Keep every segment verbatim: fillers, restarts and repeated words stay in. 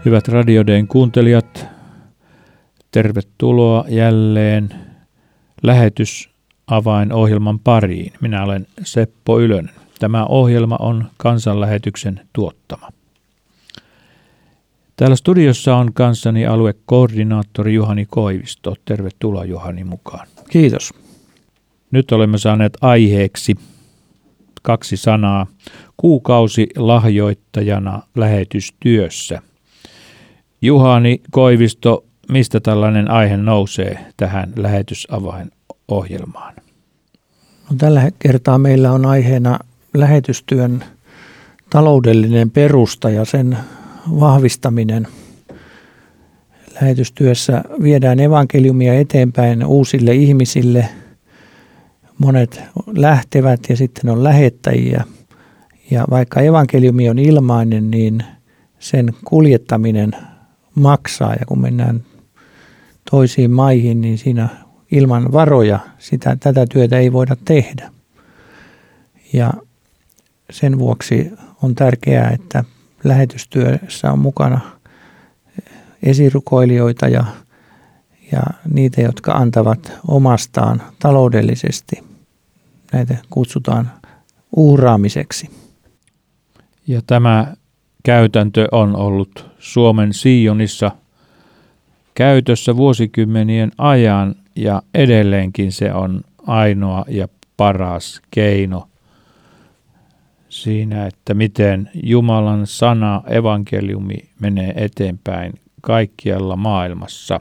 Hyvät Radiodeen kuuntelijat, tervetuloa jälleen lähetysavainohjelman pariin. Minä olen Seppo Ylönen. Tämä ohjelma on Kansanlähetyksen tuottama. Täällä studiossa on kanssani aluekoordinaattori Juhani Koivisto. Tervetuloa Juhani mukaan. Kiitos. Nyt olemme saaneet aiheeksi kaksi sanaa. Kuukausi lahjoittajana lähetystyössä. Juhani Koivisto, mistä tällainen aihe nousee tähän lähetysavainohjelmaan? No, tällä kertaa meillä on aiheena lähetystyön taloudellinen perusta ja sen vahvistaminen. Lähetystyössä viedään evankeliumia eteenpäin uusille ihmisille. Monet lähtevät ja sitten on lähettäjiä. Ja vaikka evankeliumi on ilmainen, niin sen kuljettaminen maksaa. Ja kun mennään toisiin maihin, niin siinä ilman varoja sitä, tätä työtä ei voida tehdä. Ja sen vuoksi on tärkeää, että lähetystyössä on mukana esirukoilijoita ja, ja niitä, jotka antavat omastaan taloudellisesti. Näitä kutsutaan uhraamiseksi. Ja tämä käytäntö on ollut Suomen Sionissa käytössä vuosikymmenien ajan ja edelleenkin se on ainoa ja paras keino siinä, että miten Jumalan sana, evankeliumi menee eteenpäin kaikkialla maailmassa.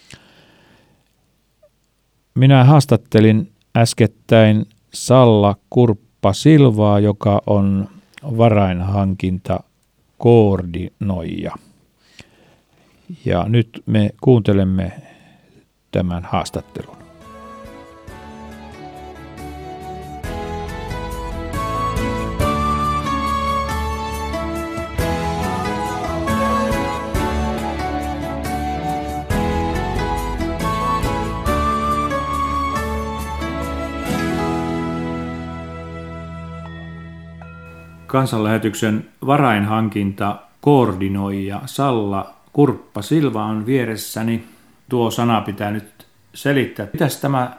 Minä haastattelin äskettäin Salla Kurppa-Silvaa, joka on varainhankintakoordinoija. Ja nyt me kuuntelemme tämän haastattelun. Kansanlähetyksen varainhankintakoordinoija Salla Kurppa-Silva on vieressäni. Tuo sana pitää nyt selittää. Mitäs tämä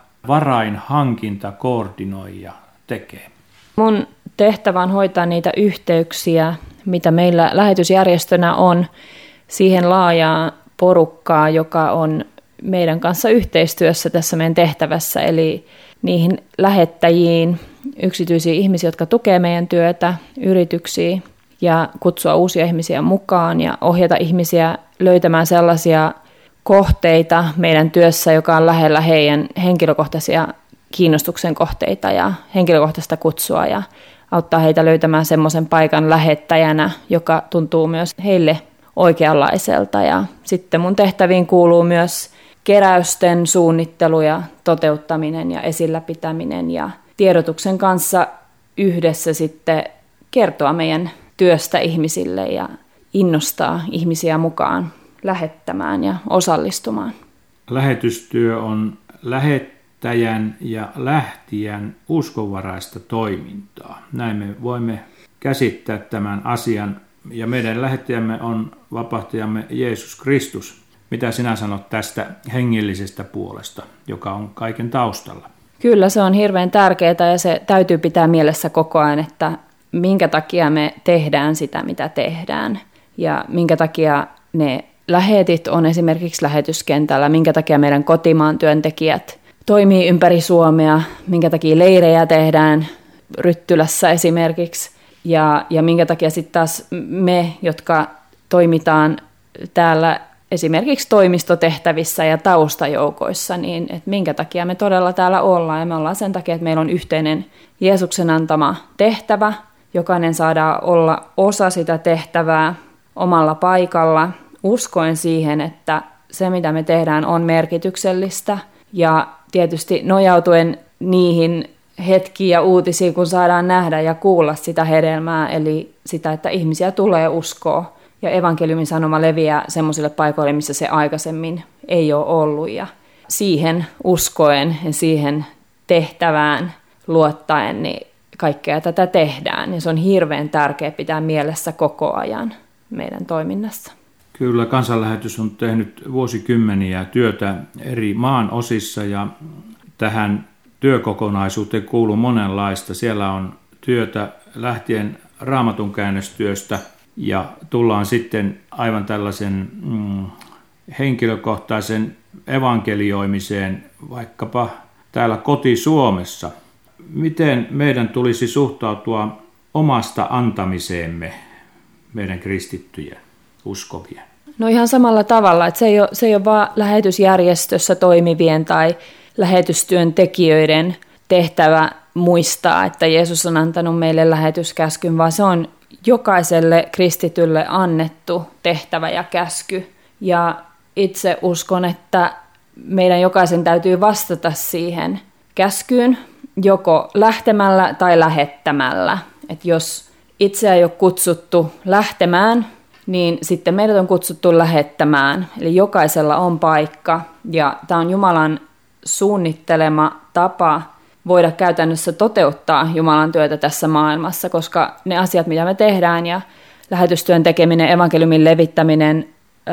varainhankintakoordinoija tekee? Mun tehtävä on hoitaa niitä yhteyksiä, mitä meillä lähetysjärjestönä on, siihen laajaa porukkaa, joka on meidän kanssa yhteistyössä tässä meidän tehtävässä. Eli niihin lähettäjiin, yksityisiä ihmisiä, jotka tukee meidän työtä, yrityksiä ja kutsua uusia ihmisiä mukaan ja ohjata ihmisiä löytämään sellaisia kohteita meidän työssä, joka on lähellä heidän henkilökohtaisia kiinnostuksen kohteita ja henkilökohtaista kutsua ja auttaa heitä löytämään semmoisen paikan lähettäjänä, joka tuntuu myös heille oikeanlaiselta. Ja sitten mun tehtäviin kuuluu myös keräysten suunnittelu ja toteuttaminen ja esillä pitäminen ja tiedotuksen kanssa yhdessä sitten kertoa meidän työstä ihmisille ja innostaa ihmisiä mukaan lähettämään ja osallistumaan. Lähetystyö on lähettäjän ja lähtijän uskonvaraista toimintaa. Näin me voimme käsittää tämän asian. Ja meidän lähettäjämme on vapahtajamme Jeesus Kristus. Mitä sinä sanot tästä hengellisestä puolesta, joka on kaiken taustalla? Kyllä se on hirveän tärkeää ja se täytyy pitää mielessä koko ajan, että minkä takia me tehdään sitä, mitä tehdään. Ja minkä takia ne lähetit on esimerkiksi lähetyskentällä, minkä takia meidän kotimaan työntekijät toimii ympäri Suomea, minkä takia leirejä tehdään Ryttylässä esimerkiksi. Ja, ja minkä takia sitten taas me, jotka toimitaan täällä esimerkiksi toimistotehtävissä ja taustajoukoissa, niin että minkä takia me todella täällä ollaan. Ja me ollaan sen takia, että meillä on yhteinen Jeesuksen antama tehtävä. Jokainen saadaan olla osa sitä tehtävää omalla paikalla, uskoen siihen, että se mitä me tehdään on merkityksellistä. Ja tietysti nojautuen niihin hetkiin ja uutisiin, kun saadaan nähdä ja kuulla sitä hedelmää, eli sitä, että ihmisiä tulee uskoa. Ja evankeliumin sanoma leviää semmoisille paikoille, missä se aikaisemmin ei ole ollut. Ja siihen uskoen ja siihen tehtävään luottaen, niin kaikkea tätä tehdään. Ja se on hirveän tärkeää pitää mielessä koko ajan meidän toiminnassa. Kyllä, kansanlähetys on tehnyt vuosikymmeniä työtä eri maan osissa ja tähän työkokonaisuuteen kuuluu monenlaista. Siellä on työtä lähtien raamatun käännöstyöstä ja tullaan sitten aivan tällaisen mm, henkilökohtaisen evankelioimiseen vaikkapa täällä koti-Suomessa. Miten meidän tulisi suhtautua omasta antamiseemme, meidän kristittyjen, uskovien? No ihan samalla tavalla, että se ei ole, se ei ole vaan lähetysjärjestössä toimivien tai lähetystyöntekijöiden tehtävä muistaa, että Jeesus on antanut meille lähetyskäskyn, vaan se on jokaiselle kristitylle annettu tehtävä ja käsky. Ja itse uskon, että meidän jokaisen täytyy vastata siihen käskyyn joko lähtemällä tai lähettämällä. Että jos itseä ei ole kutsuttu lähtemään, niin sitten meidät on kutsuttu lähettämään. Eli jokaisella on paikka ja tämä on Jumalan suunnittelema tapa voida käytännössä toteuttaa Jumalan työtä tässä maailmassa, koska ne asiat, mitä me tehdään ja lähetystyön tekeminen, evankeliumin levittäminen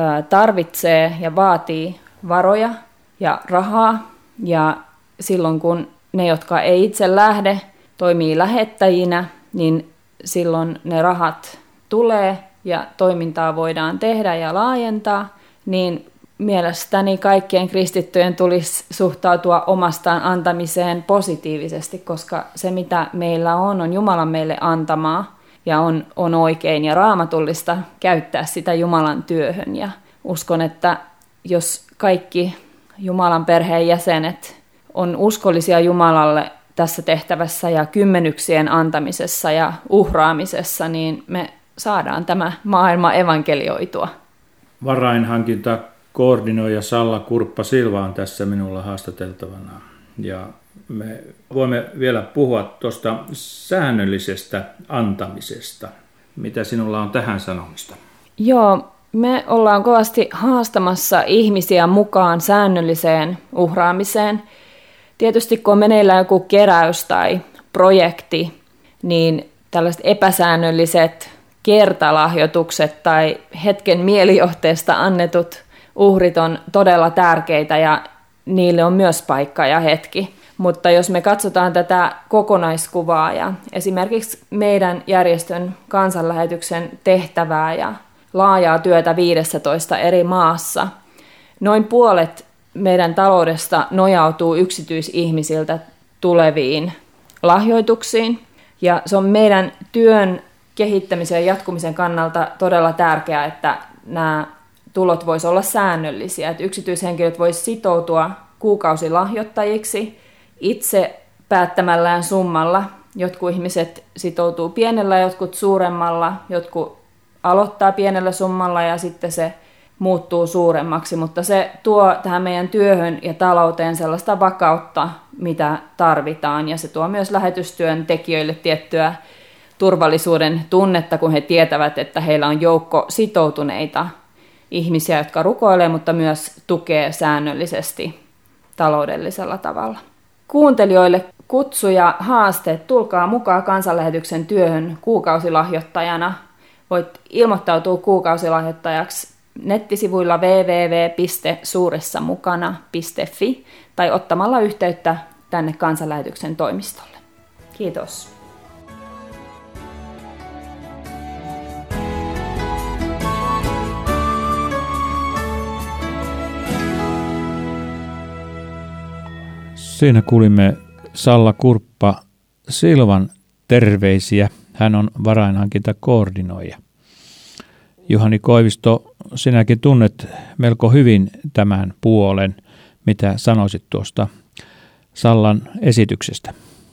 tarvitsee ja vaatii varoja ja rahaa. Ja silloin kun ne, jotka ei itse lähde, toimii lähettäjinä, niin silloin ne rahat tulee ja toimintaa voidaan tehdä ja laajentaa, niin mielestäni kaikkien kristittyjen tulisi suhtautua omastaan antamiseen positiivisesti, koska se mitä meillä on, on Jumalan meille antamaa ja on, on oikein ja raamatullista käyttää sitä Jumalan työhön. Ja uskon, että jos kaikki Jumalan perheen jäsenet on uskollisia Jumalalle tässä tehtävässä ja kymmenyksien antamisessa ja uhraamisessa, niin me saadaan tämä maailma evankelioitua. Varainhankinta koordinoija Salla Kurppa-Silva on tässä minulla haastateltavana. Ja me voimme vielä puhua tuosta säännöllisestä antamisesta. Mitä sinulla on tähän sanomista? Joo, me ollaan kovasti haastamassa ihmisiä mukaan säännölliseen uhraamiseen. Tietysti kun on meneillään joku keräys tai projekti, niin tällaiset epäsäännölliset kertalahjoitukset tai hetken mielijohteesta annetut uhrit on todella tärkeitä ja niille on myös paikka ja hetki. Mutta jos me katsotaan tätä kokonaiskuvaa ja esimerkiksi meidän järjestön kansanlähetyksen tehtävää ja laajaa työtä viidessätoista eri maassa, noin puolet meidän taloudesta nojautuu yksityisihmisiltä tuleviin lahjoituksiin. Ja se on meidän työn kehittämisen ja jatkumisen kannalta todella tärkeää, että nämä tulot voisivat olla säännöllisiä. Että yksityishenkilöt voisivat sitoutua kuukausilahjoittajiksi itse päättämällään summalla. Jotkut ihmiset sitoutuu pienellä, jotkut suuremmalla, jotkut aloittaa pienellä summalla ja sitten se muuttuu suuremmaksi, mutta se tuo tähän meidän työhön ja talouteen sellaista vakautta, mitä tarvitaan, ja se tuo myös lähetystyön tekijöille tiettyä turvallisuuden tunnetta, kun he tietävät, että heillä on joukko sitoutuneita ihmisiä, jotka rukoilee, mutta myös tukee säännöllisesti taloudellisella tavalla. Kuuntelijoille kutsu ja haasteet, tulkaa mukaan kansanlähetyksen työhön kuukausilahjoittajana. Voit ilmoittautua kuukausilahjoittajaksi nettisivuilla double-u double-u double-u piste suuressamukana piste fi tai ottamalla yhteyttä tänne kansanlähetyksen toimistolle. Kiitos. Siinä kuulimme Salla Kurppa-Silvan terveisiä. Hän on varainhankintakoordinoija. Juhani Koivisto, sinäkin tunnet melko hyvin tämän puolen. Mitä sanoisit tuosta Sallan esityksestä?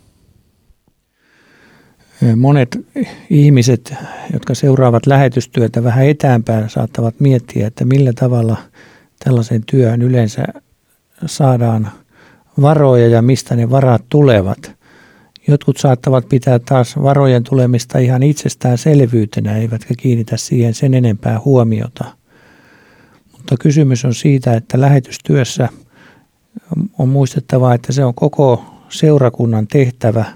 Monet ihmiset, jotka seuraavat lähetystyötä vähän etäämpään, saattavat miettiä, että millä tavalla tällaisen työhön yleensä saadaan varoja ja mistä ne varat tulevat. Jotkut saattavat pitää taas varojen tulemista ihan itsestäänselvyytenä, eivätkä kiinnitä siihen sen enempää huomiota. Mutta kysymys on siitä, että lähetystyössä on muistettava, että se on koko seurakunnan tehtävä,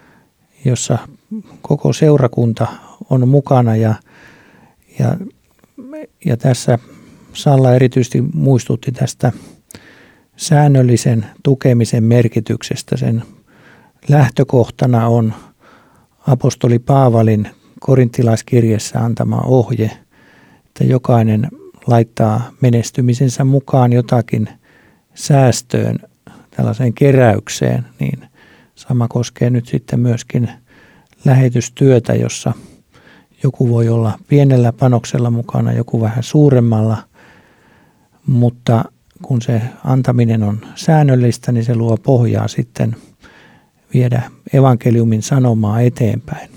jossa koko seurakunta on mukana ja, ja ja tässä Salla erityisesti muistutti tästä säännöllisen tukemisen merkityksestä. Sen lähtökohtana on apostoli Paavalin korintilaiskirjassa antama ohje, että jokainen laittaa menestymisensä mukaan jotakin säästöön, tällaiseen keräykseen, niin sama koskee nyt sitten myöskin lähetystyötä, jossa joku voi olla pienellä panoksella mukana, joku vähän suuremmalla, mutta kun se antaminen on säännöllistä, niin se luo pohjaa sitten viedä evankeliumin sanomaa eteenpäin.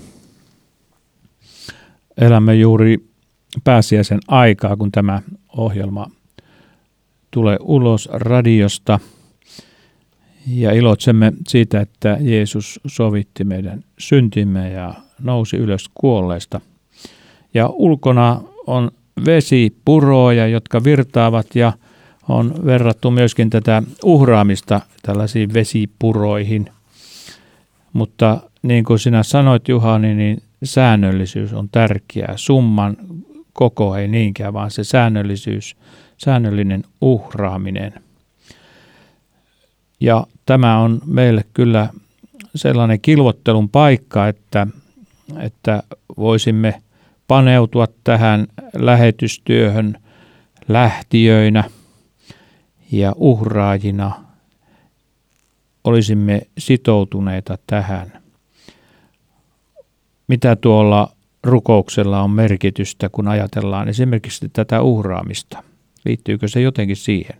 Elämme juuri pääsiäisen aikaa, kun tämä ohjelma tulee ulos radiosta. Ja iloitsemme siitä, että Jeesus sovitti meidän syntimme ja nousi ylös kuolleista. Ja ulkona on vesipuroja, jotka virtaavat, ja on verrattu myöskin tätä uhraamista tällaisiin vesipuroihin. Mutta niin kuin sinä sanoit, Juhani, niin säännöllisyys on tärkeää. Summan koko ei niinkään, vaan se säännöllisyys, säännöllinen uhraaminen. Ja tämä on meille kyllä sellainen kilvottelun paikka, että, että voisimme paneutua tähän lähetystyöhön lähtiöinä ja uhraajina. Olisimme sitoutuneita tähän. Mitä tuolla rukouksella on merkitystä, kun ajatellaan esimerkiksi tätä uhraamista? Liittyykö se jotenkin siihen?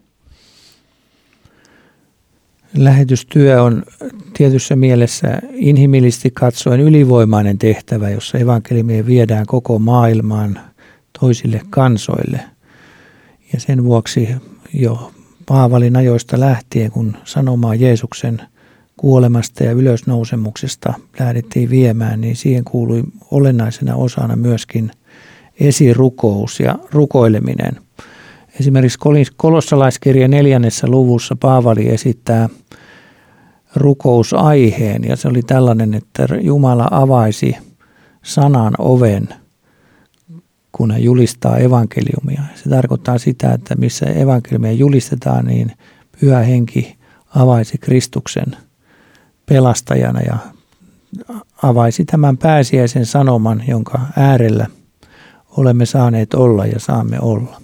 Lähetystyö on tietyssä mielessä inhimillisesti katsoen ylivoimainen tehtävä, jossa evankeliumia viedään koko maailmaan toisille kansoille. Ja sen vuoksi jo Paavalin ajoista lähtien, kun sanomaa Jeesuksen kuolemasta ja ylösnousemuksesta lähdettiin viemään, niin siihen kuului olennaisena osana myöskin esirukous ja rukoileminen. Esimerkiksi kolossalaiskirjan neljännessä luvussa Paavali esittää rukousaiheen, ja se oli tällainen, että Jumala avaisi sanan oven, kun hän julistaa evankeliumia. Se tarkoittaa sitä, että missä evankeliumia julistetaan, niin Pyhä Henki avaisi Kristuksen pelastajana ja avaisi tämän pääsiäisen sanoman, jonka äärellä olemme saaneet olla ja saamme olla.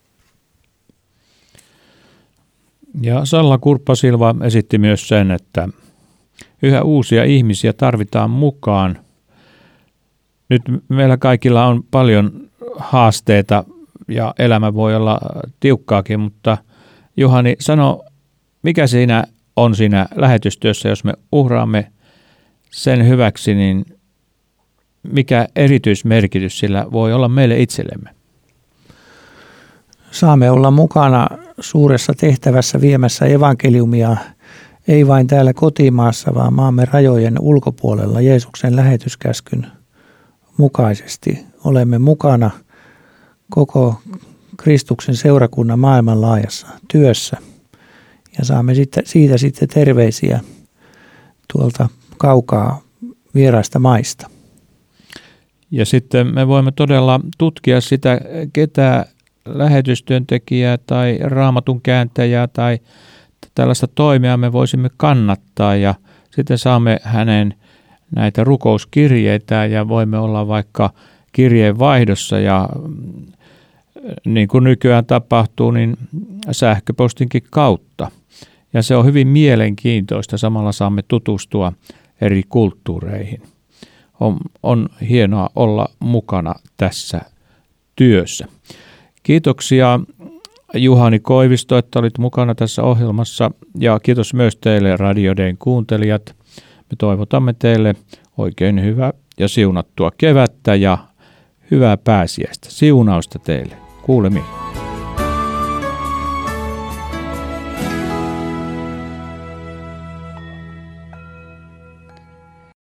Ja Salla Kurppasilva esitti myös sen, että yhä uusia ihmisiä tarvitaan mukaan. Nyt meillä kaikilla on paljon haasteita ja elämä voi olla tiukkaakin, mutta Juhani, sano, mikä siinä on siinä lähetystyössä, jos me uhraamme sen hyväksi, niin mikä erityismerkitys sillä voi olla meille itsellemme? Saamme olla mukana suuressa tehtävässä viemässä evankeliumia, ei vain täällä kotimaassa, vaan maamme rajojen ulkopuolella Jeesuksen lähetyskäskyn mukaisesti. Olemme mukana koko Kristuksen seurakunnan maailmanlaajassa työssä ja saamme siitä sitten terveisiä tuolta kaukaa vieraista maista. Ja sitten me voimme todella tutkia sitä, ketä lähetystyöntekijää tai raamatun kääntäjää tai tällaista toimia me voisimme kannattaa, ja sitten saamme hänen näitä rukouskirjeitä ja voimme olla vaikka kirjeenvaihdossa, ja niin kuin nykyään tapahtuu, niin sähköpostinkin kautta. Ja se on hyvin mielenkiintoista, samalla saamme tutustua eri kulttuureihin. On, on hienoa olla mukana tässä työssä. Kiitoksia Juhani Koivisto, että olit mukana tässä ohjelmassa, ja kiitos myös teille Radio Dayn kuuntelijat. Me toivotamme teille oikein hyvää ja siunattua kevättä ja hyvää pääsiäistä. Siunausta teille. Kuulemiin.